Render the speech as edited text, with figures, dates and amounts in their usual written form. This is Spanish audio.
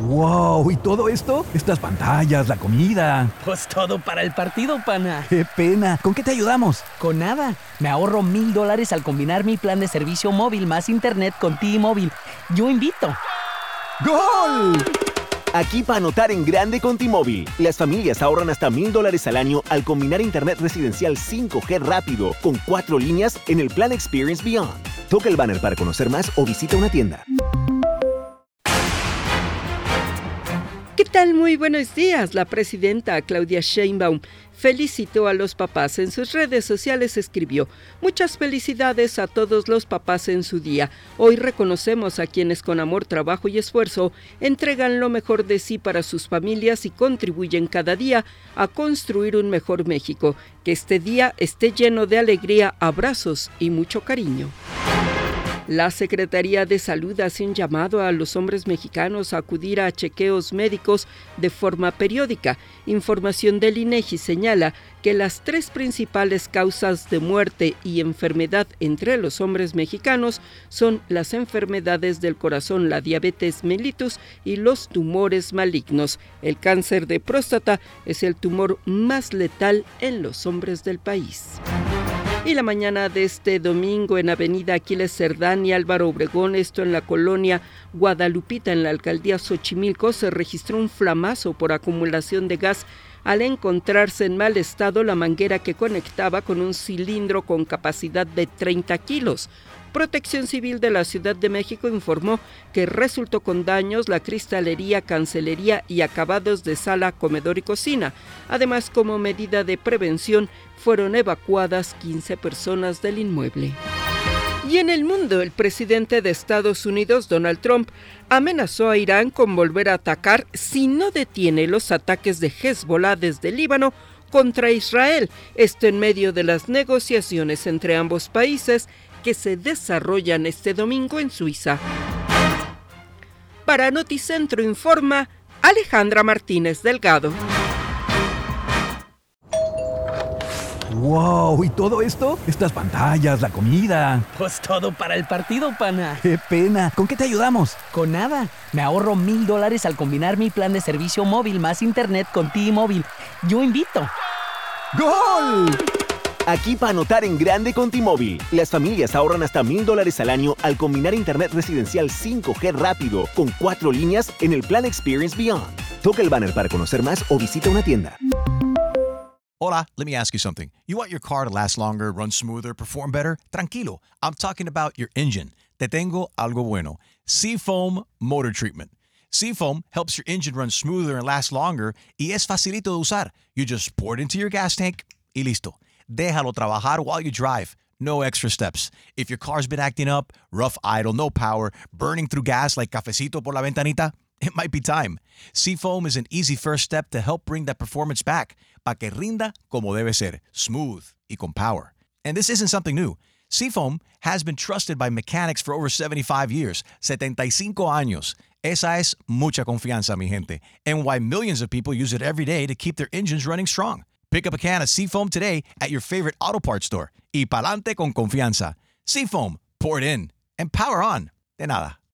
¡Wow! ¿Y todo esto? Estas pantallas, la comida. Pues todo para el partido, pana. ¡Qué pena! ¿Con qué te ayudamos? Con nada. Me ahorro $1,000 al combinar mi plan de servicio móvil más internet con T-Mobile. Yo invito. ¡Gol! Aquí para anotar en grande con T-Mobile. Las familias ahorran hasta $1,000 al año al combinar internet residencial 5G rápido con 4 líneas en el plan Experience Beyond. Toca el banner para conocer más o visita una tienda. ¿Qué tal? Muy buenos días. La presidenta Claudia Sheinbaum felicitó a los papás. En sus redes sociales escribió: muchas felicidades a todos los papás en su día. Hoy reconocemos a quienes con amor, trabajo y esfuerzo entregan lo mejor de sí para sus familias y contribuyen cada día a construir un mejor México. Que este día esté lleno de alegría, abrazos y mucho cariño. La Secretaría de Salud hace un llamado a los hombres mexicanos a acudir a chequeos médicos de forma periódica. Información del INEGI señala que las 3 principales causas de muerte y enfermedad entre los hombres mexicanos son las enfermedades del corazón, la diabetes mellitus y los tumores malignos. El cáncer de próstata es el tumor más letal en los hombres del país. Y la mañana de este domingo en Avenida Aquiles Cerdán y Álvaro Obregón, esto en la colonia Guadalupita, en la alcaldía Xochimilco, se registró un flamazo por acumulación de gas al encontrarse en mal estado la manguera que conectaba con un cilindro con capacidad de 30 kilos. Protección Civil de la Ciudad de México informó que resultó con daños la cristalería, cancelería y acabados de sala, comedor y cocina. Además, como medida de prevención, fueron evacuadas 15 personas del inmueble. Y en el mundo, el presidente de Estados Unidos, Donald Trump, amenazó a Irán con volver a atacar si no detiene los ataques de Hezbollah desde Líbano contra Israel. Esto en medio de las negociaciones entre ambos países que se desarrollan este domingo en Suiza. Para Noticentro informa Alejandra Martínez Delgado. ¡Wow! ¿Y todo esto? Estas pantallas, la comida. Pues todo para el partido, pana. ¡Qué pena! ¿Con qué te ayudamos? Con nada. Me ahorro $1,000 al combinar mi plan de servicio móvil más internet con T-Mobile. Yo invito. ¡Gol! Aquí para anotar en grande con T-Mobile. Las familias ahorran hasta $1,000 al año al combinar internet residencial 5G rápido con 4 líneas en el plan Experience Beyond. Toca el banner para conocer más o visita una tienda. Hola, let me ask you something. You want your car to last longer, run smoother, perform better? Tranquilo, I'm talking about your engine. Te tengo algo bueno. Seafoam Motor Treatment. Seafoam helps your engine run smoother and last longer y es facilito de usar. You just pour it into your gas tank y listo. Déjalo trabajar while you drive. No extra steps. If your car's been acting up, rough idle, no power, burning through gas like cafecito por la ventanita, it might be time. Seafoam is an easy first step to help bring that performance back, para que rinda como debe ser, smooth y con power. And this isn't something new. Seafoam has been trusted by mechanics for over 75 years, 75 años. Esa es mucha confianza, mi gente, and why millions of people use it every day to keep their engines running strong. Pick up a can of Seafoam today at your favorite auto parts store. Y pa'lante con confianza. Seafoam, pour it in, and power on. De nada.